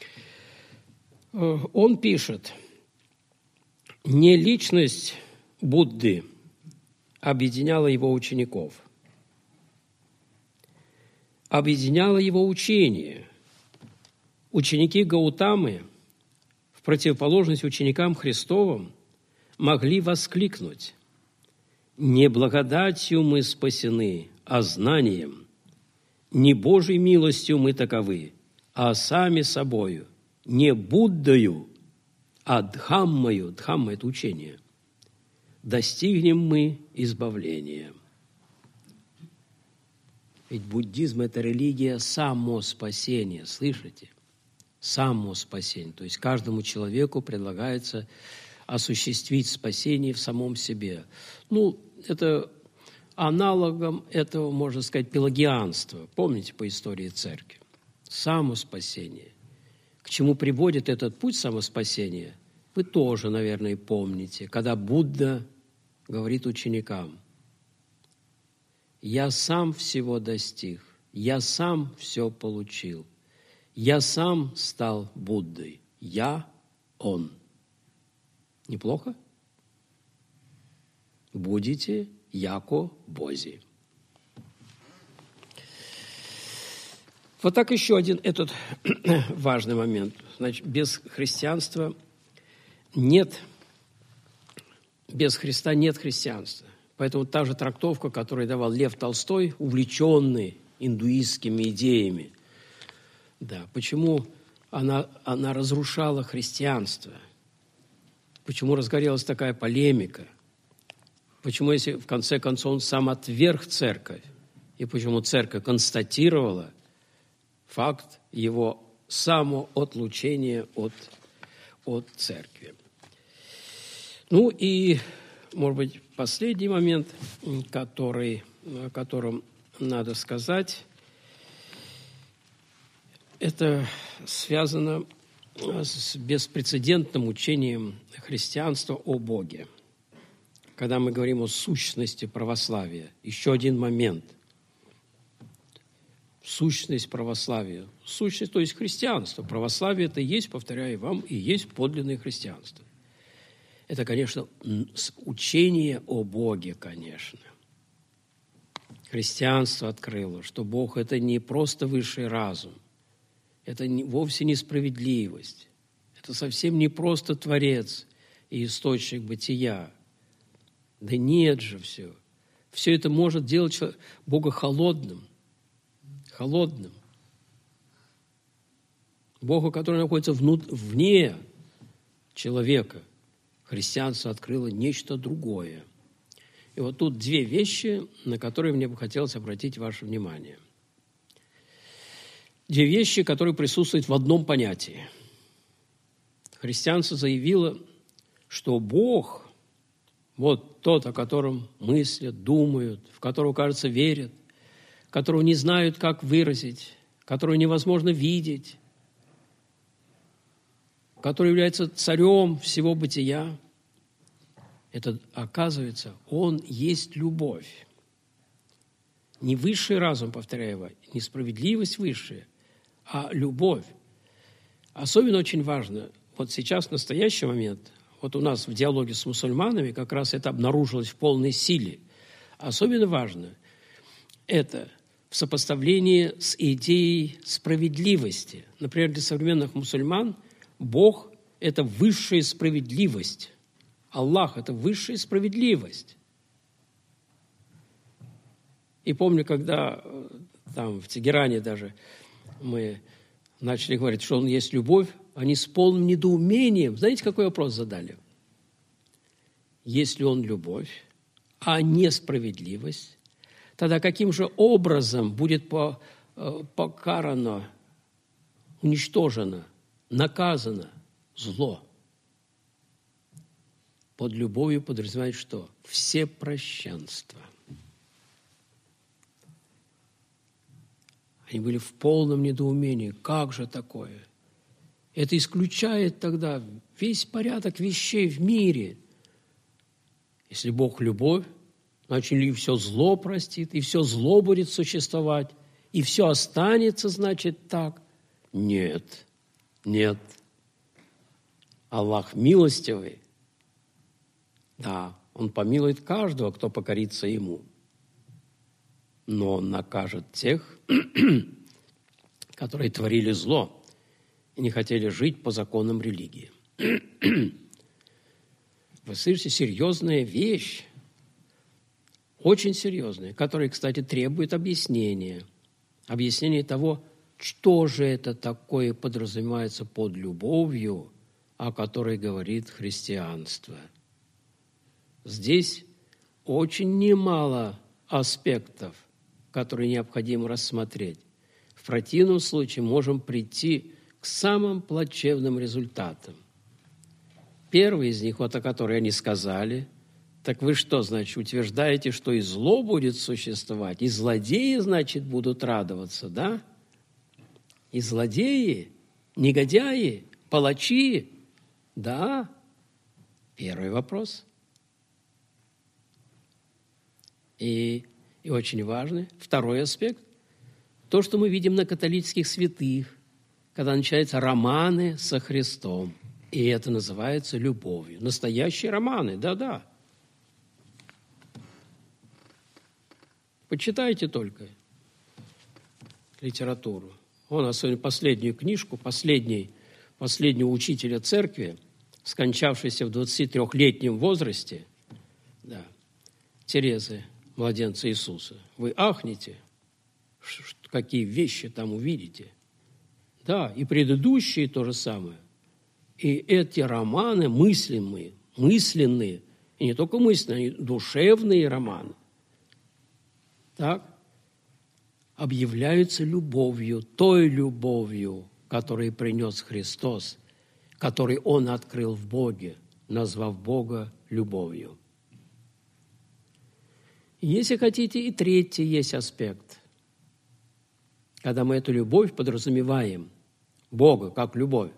Он пишет: не личность Будды объединяла его учеников, объединяло его учение. Ученики Гаутамы, в противоположность ученикам Христовым, могли воскликнуть: «Не благодатью мы спасены, а знанием, не Божьей милостью мы таковы, а сами собою, не Буддою, а Дхаммою», Дхамма – это учение, «достигнем мы избавления». Ведь буддизм – это религия самоспасения, слышите? Самоспасение. То есть каждому человеку предлагается осуществить спасение в самом себе. Ну, это аналогом этого, можно сказать, пелагианства. Помните по истории церкви? Самоспасение. К чему приводит этот путь самоспасения, вы тоже, наверное, помните, когда Будда говорит ученикам: «Я сам всего достиг, я сам все получил, я сам стал Буддой, я Он». Неплохо? Будете яко Бози. Вот так еще один этот важный момент. Значит, без христианства нет, без Христа нет христианства. Поэтому та же трактовка, которую давал Лев Толстой, увлеченный индуистскими идеями, да, почему она, она разрушала христианство, почему разгорелась такая полемика, почему, если в конце концов он сам отверг церковь, и почему церковь констатировала факт его самоотлучения от, от церкви. Ну и, может быть, последний момент, который, о котором надо сказать, это связано с беспрецедентным учением христианства о Боге. Когда мы говорим о сущности православия, еще один момент. Сущность православия. Сущность, то есть христианство. Православие – это и есть, повторяю вам, и есть подлинное христианство. Это, конечно, учение о Боге, конечно. Христианство открыло, что Бог – это не просто высший разум, это не, вовсе не справедливость, это совсем не просто Творец и источник бытия. Да нет же все. Все это может делать Бога холодным, холодным. Бога, который находится внут, вне человека. Христианство открыло нечто другое. И вот тут две вещи, на которые мне бы хотелось обратить ваше внимание. Две вещи, которые присутствуют в одном понятии. Христианство заявило, что Бог, вот тот, о котором мыслят, думают, в которого, кажется, верят, которого не знают, как выразить, которого невозможно видеть, который является царем всего бытия, это, оказывается, Он есть любовь. Не высший разум, повторяю его, не справедливость высшая, а любовь. Особенно очень важно, вот сейчас, в настоящий момент, вот у нас в диалоге с мусульманами как раз это обнаружилось в полной силе. Особенно важно это в сопоставлении с идеей справедливости. Например, для современных мусульман Бог – это высшая справедливость. Аллах – это высшая справедливость. И помню, когда там в Тегеране даже мы начали говорить, что Он есть любовь, они с полным недоумением, знаете, какой вопрос задали? Если Он любовь, а не справедливость, тогда каким же образом будет покарано, уничтожено, наказано зло? Под любовью подразумевает что? Всепрощенство. Они были в полном недоумении. Как же такое? Это исключает тогда весь порядок вещей в мире. Если Бог – любовь, значит, ли все зло простит, и все зло будет существовать, и все останется, значит, так? Нет, нет. Аллах милостивый. Да, Он помилует каждого, кто покорится Ему. Но Он накажет тех, которые творили зло и не хотели жить по законам религии. Вы слышите, серьезная вещь, очень серьезная, которая, кстати, требует объяснения. Объяснения того, что же это такое подразумевается под любовью, о которой говорит христианство. Здесь очень немало аспектов, которые необходимо рассмотреть. В противном случае можем прийти к самым плачевным результатам. Первый из них, вот о которой они сказали, так вы что, значит, утверждаете, что и зло будет существовать, и злодеи, значит, будут радоваться, да? И злодеи, негодяи, палачи, да? Первый вопрос. И, и очень важный второй аспект. То, что мы видим на католических святых, когда начинаются романы со Христом. И это называется любовью. Настоящие романы, да-да. Почитайте только литературу. Он, особенно последнюю книжку, последний, последнего учителя церкви, скончавшийся в двадцатитрёхлетнем возрасте, да, Терезы, младенца Иисуса. Вы ахнете, какие вещи там увидите. Да, и предыдущие то же самое. И эти романы мысленные, мысленные, и не только мысленные, они душевные романы, так, объявляются любовью, той любовью, которую принес Христос, который Он открыл в Боге, назвав Бога любовью. Если хотите, и третий есть аспект. Когда мы эту любовь подразумеваем, Бога как любовь,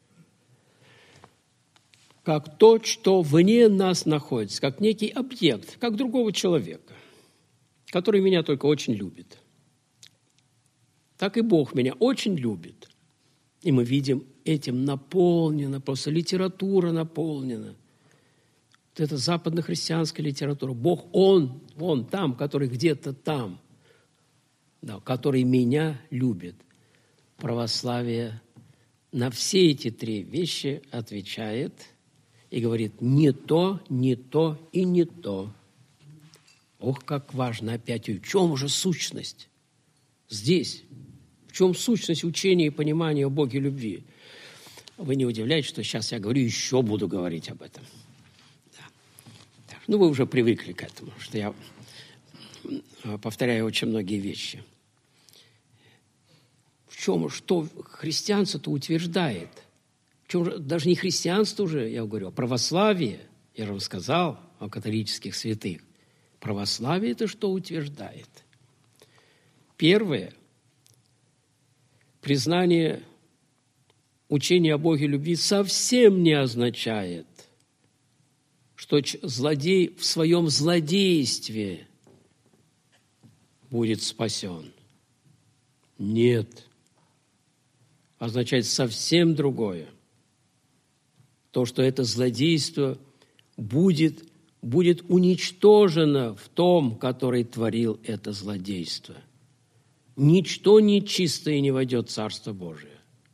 как то, что вне нас находится, как некий объект, как другого человека, который меня только очень любит. Так и Бог меня очень любит. И мы видим, этим наполнена, просто литература наполнена. Вот это западно-христианская литература. Бог, Он, Он там, который где-то там, да, который меня любит. Православие на все эти три вещи отвечает и говорит не то, не то и не то. Ох, как важно опять, в чем же сущность? Здесь. В чем сущность учения и понимания о Боге любви? Вы не удивляетесь, что сейчас я говорю, еще буду говорить об этом. Да. Ну, вы уже привыкли к этому, что я повторяю очень многие вещи. В чем, что христианство-то утверждает? Причем же даже не христианство уже, я говорю, а православие. Я же вам сказал о католических святых. Православие – это что утверждает? Первое – признание учения о Боге любви совсем не означает, что злодей в своем злодействе будет спасен. Нет. Означает совсем другое. То, что это злодейство будет, будет уничтожено в том, который творил это злодейство. Ничто нечистое не войдет в Царство Божие.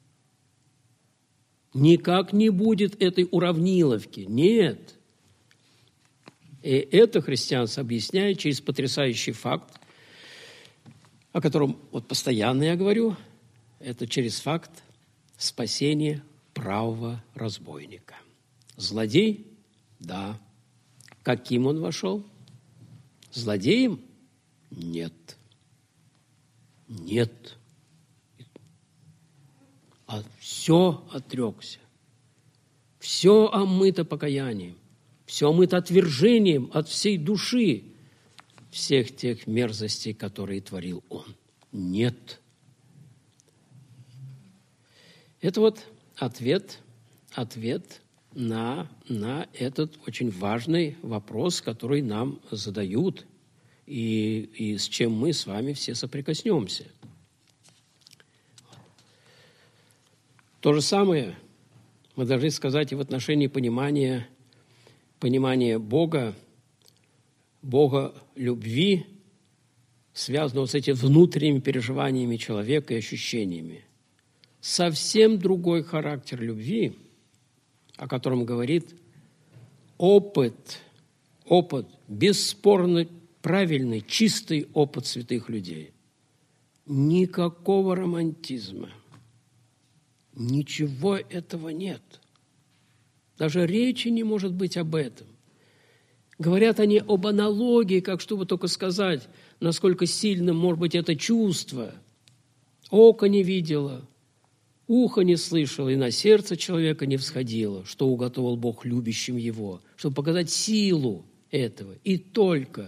Никак не будет этой уравниловки. Нет. И это христианство объясняет через потрясающий факт, о котором вот постоянно я говорю, это через факт спасения правого разбойника. Злодей? Да. Каким он вошел? Злодеем? Нет. Нет. А все отрекся. Все омыто покаянием. Все омыто отвержением от всей души всех тех мерзостей, которые творил он. Нет. Это вот ответ, ответ на, на этот очень важный вопрос, который нам задают, и, и с чем мы с вами все соприкоснемся. То же самое мы должны сказать и в отношении понимания, понимания Бога, Бога любви, связанного с этими внутренними переживаниями человека и ощущениями. Совсем другой характер любви, о котором говорит опыт, опыт, бесспорно правильный, чистый опыт святых людей. Никакого романтизма. Ничего этого нет. Даже речи не может быть об этом. Говорят они об аналогии, как чтобы только сказать, насколько сильным может быть это чувство. Око не видело, ухо не слышало, и на сердце человека не всходило, что уготовил Бог любящим его, чтобы показать силу этого. И только.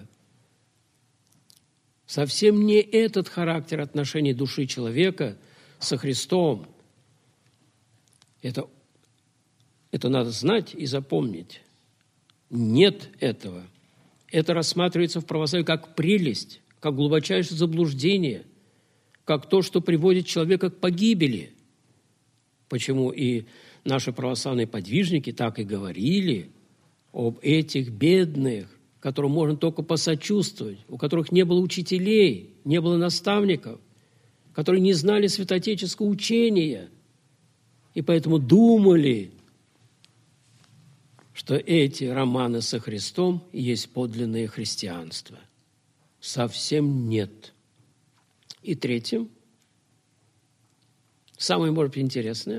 Совсем не этот характер отношений души человека со Христом. Это, это надо знать и запомнить. Нет этого. Это рассматривается в православии как прелесть, как глубочайшее заблуждение, как то, что приводит человека к погибели. Почему и наши православные подвижники так и говорили об этих бедных, которым можно только посочувствовать, у которых не было учителей, не было наставников, которые не знали святоотеческого учения, и поэтому думали, что эти романы со Христом есть подлинное христианство. Совсем нет. И третьим, самое, может быть, интересное,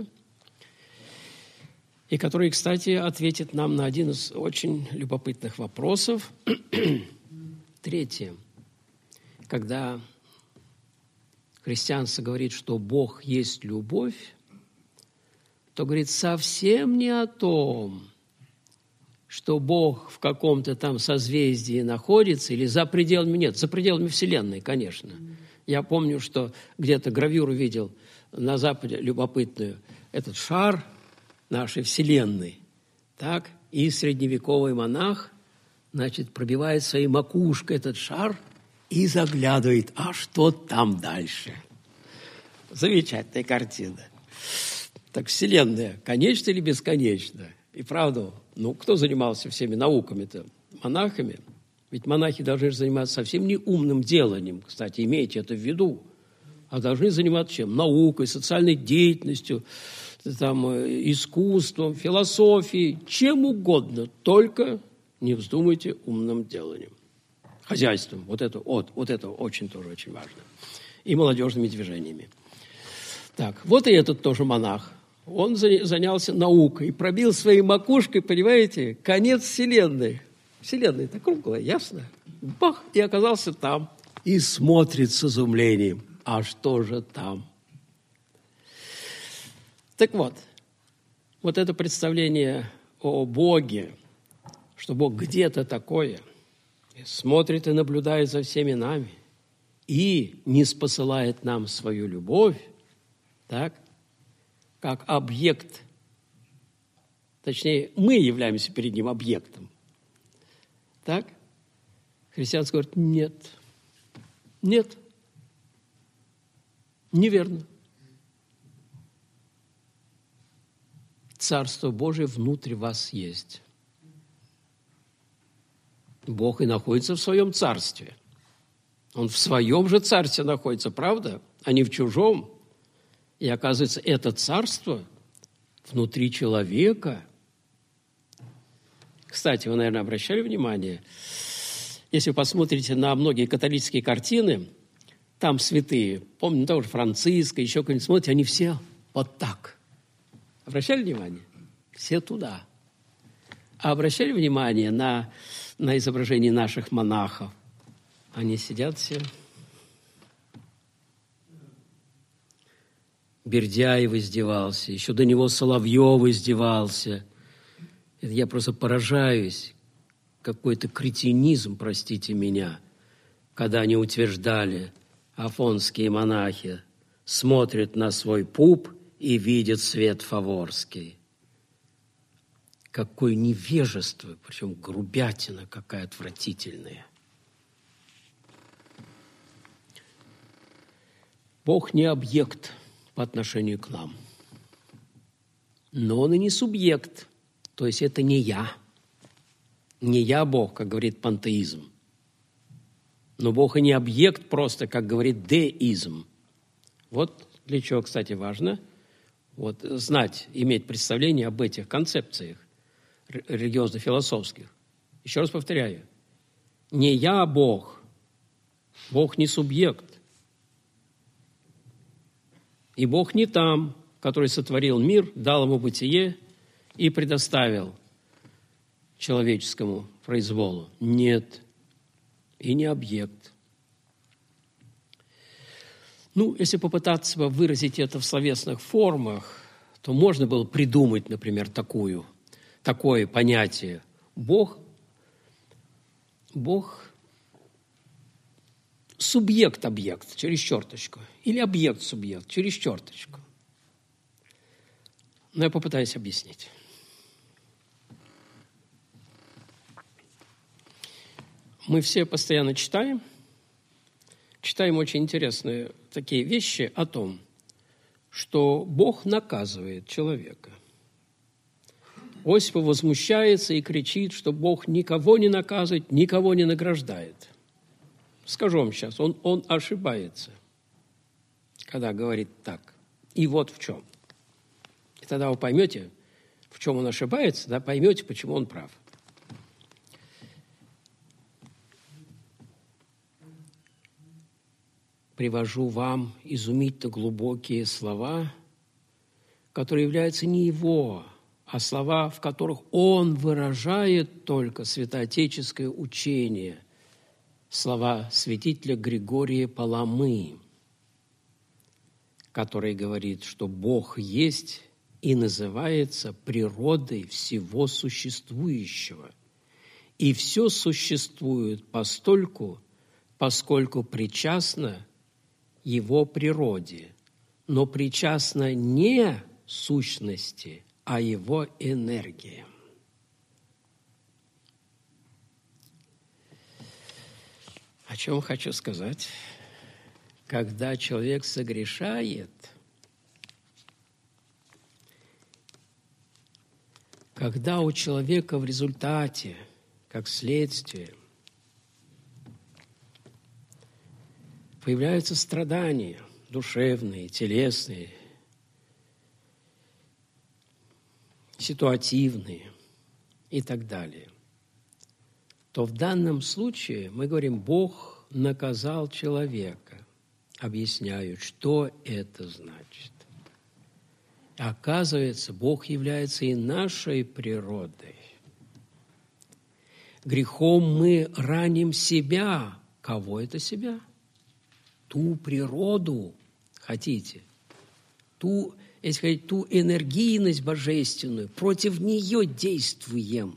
и который, кстати, ответит нам на один из очень любопытных вопросов. Третье. Когда христианство говорит, что Бог есть любовь, то говорит совсем не о том, что Бог в каком-то там созвездии находится или за пределами, нет, за пределами Вселенной, конечно. Я помню, что где-то гравюру видел на Западе любопытную, этот шар нашей Вселенной, так, и средневековый монах, значит, пробивает своей макушкой этот шар и заглядывает, а что там дальше? Замечательная картина. Так Вселенная конечна или бесконечна? И правда, ну, кто занимался всеми науками-то? Монахами? Ведь монахи должны заниматься совсем не умным деланием, кстати, имейте это в виду, а должны заниматься чем? Наукой, социальной деятельностью, там, искусством, философией, чем угодно, только не вздумайте умным деланием. Хозяйством, вот это, вот, вот это очень тоже очень важно. И молодежными движениями. Так, вот и этот тоже монах. Он занялся наукой, пробил своей макушкой, понимаете, конец Вселенной. Вселенная-то круглая, ясно? Бах, и оказался там. И смотрит с изумлением. А что же там? Так вот, Вот это представление о Боге, что Бог где-то такое, смотрит и наблюдает за всеми нами и не спосылает нам свою любовь, так, как объект, точнее, мы являемся перед ним объектом. Так? Христианство говорит, нет, нет, неверно. Царство Божие внутри вас есть. Бог и находится в своем царстве. Он в своем же царстве находится, правда? А не в чужом. И оказывается, это царство внутри человека. Кстати, вы, наверное, обращали внимание, если вы посмотрите на многие католические картины, там святые, помните, тоже Франциска, еще кто-нибудь, смотрите, они все вот так. Обращали внимание? Все туда. А обращали внимание на, на изображение наших монахов? Они сидят все. Бердяев издевался, еще до него Соловьев издевался. Это я просто поражаюсь. Какой-то кретинизм, простите меня, когда они утверждали, афонские монахи смотрят на свой пуп и видят свет фаворский. Какое невежество, причем грубятина какая отвратительная. Бог не объект по отношению к нам, но Он и не субъект, то есть это не я. Не я Бог, как говорит пантеизм, но Бог и не объект просто, как говорит деизм. Вот для чего, кстати, важно вот, знать, иметь представление об этих концепциях религиозно-философских. Еще раз повторяю, не я Бог, Бог не субъект. И Бог не там, который сотворил мир, дал ему бытие и предоставил человеческому произволу. Нет, и не объект. Ну, если попытаться выразить это в словесных формах, то можно было придумать, например, такую, такое понятие. Бог, Бог субъект-объект через черточку или объект-субъект через черточку. Но я попытаюсь объяснить. Мы все постоянно читаем, читаем очень интересные такие вещи о том, что Бог наказывает человека. Осипов возмущается и кричит, что Бог никого не наказывает, никого не награждает. Скажу вам сейчас, он, он ошибается, когда говорит так. И вот в чем. И тогда вы поймете, в чем он ошибается, да, поймете, почему он прав. Привожу вам изумительно глубокие слова, которые являются не его, а слова, в которых он выражает только святоотеческое учение, слова святителя Григория Паламы, который говорит, что Бог есть и называется природой всего существующего, и все существует постольку, поскольку причастно его природе, но причастно не сущности, а его энергии. О чем хочу сказать? Когда человек согрешает, когда у человека в результате, как следствие, появляются страдания душевные, телесные, ситуативные и так далее, то в данном случае мы говорим, Бог наказал человека. Объясняют, что это значит. Оказывается, Бог является и нашей природой. Грехом мы раним себя. Кого это себя? Ту природу, хотите, ту если хотите, ту энергийность божественную, против нее действуем.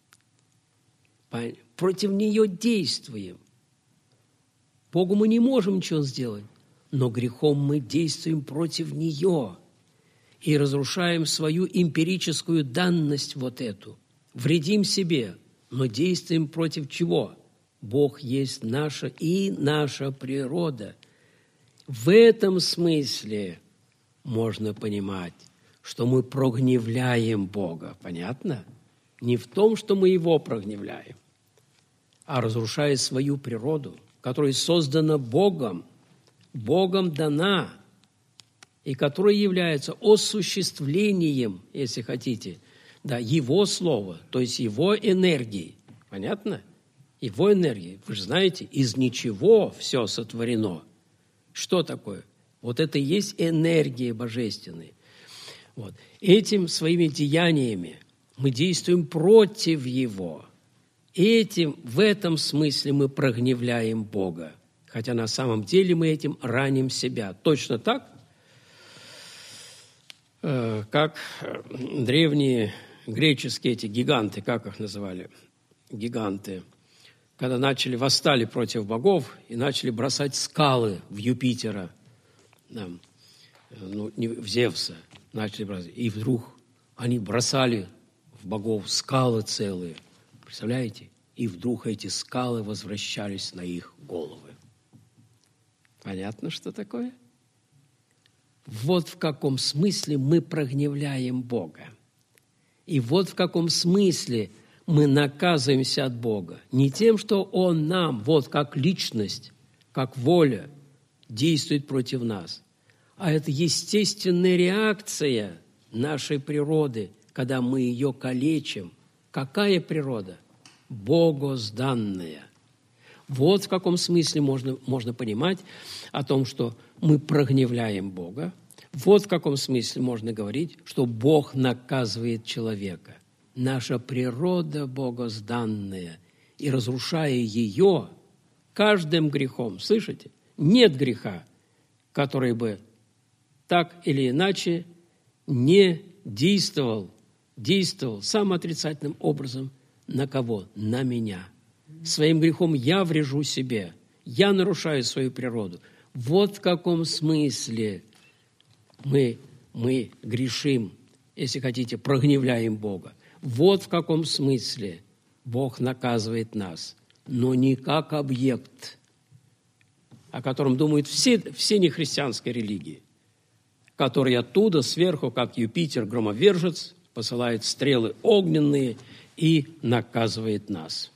Против нее действуем. Богу мы не можем ничего сделать, но грехом мы действуем против нее и разрушаем свою эмпирическую данность вот эту. Вредим себе, но действуем против чего? Бог есть наша и наша природа. В этом смысле можно понимать, что мы прогневляем Бога. Понятно? Не в том, что мы Его прогневляем, а разрушая свою природу, которая создана Богом, Богом дана, и которая является осуществлением, если хотите, да, Его слова, то есть Его энергии. Понятно? Его энергии. Вы же знаете, из ничего все сотворено. Что такое? Вот это и есть энергия божественная. Вот. Этим своими деяниями мы действуем против Его. Этим, в этом смысле мы прогневляем Бога. Хотя на самом деле мы этим раним себя. Точно так, как древние греческие эти гиганты, как их называли? Гиганты. Когда начали, восстали против богов и начали бросать скалы в Юпитера, да, ну, не в Зевса, начали бросать. И вдруг они бросали в богов скалы целые. Представляете? И вдруг эти скалы возвращались на их головы. Понятно, что такое? Вот в каком смысле мы прогневляем Бога. И вот в каком смысле мы наказываемся от Бога. Не тем, что Он нам, вот как личность, как воля, действует против нас, а это естественная реакция нашей природы, когда мы ее калечим. Какая природа? Богозданная. Вот в каком смысле можно, можно понимать о том, что мы прогневляем Бога. Вот в каком смысле можно говорить, что Бог наказывает человека. Наша природа богозданная, и разрушая ее каждым грехом, слышите? Нет греха, который бы так или иначе не действовал, действовал самоотрицательным образом на кого? На меня. Своим грехом я врежу себе, я нарушаю свою природу. Вот в каком смысле мы, мы грешим, если хотите, прогневляем Бога. Вот в каком смысле Бог наказывает нас, но не как объект, о котором думают все, все нехристианские религии, который оттуда, сверху, как Юпитер, громовержец, посылает стрелы огненные и наказывает нас.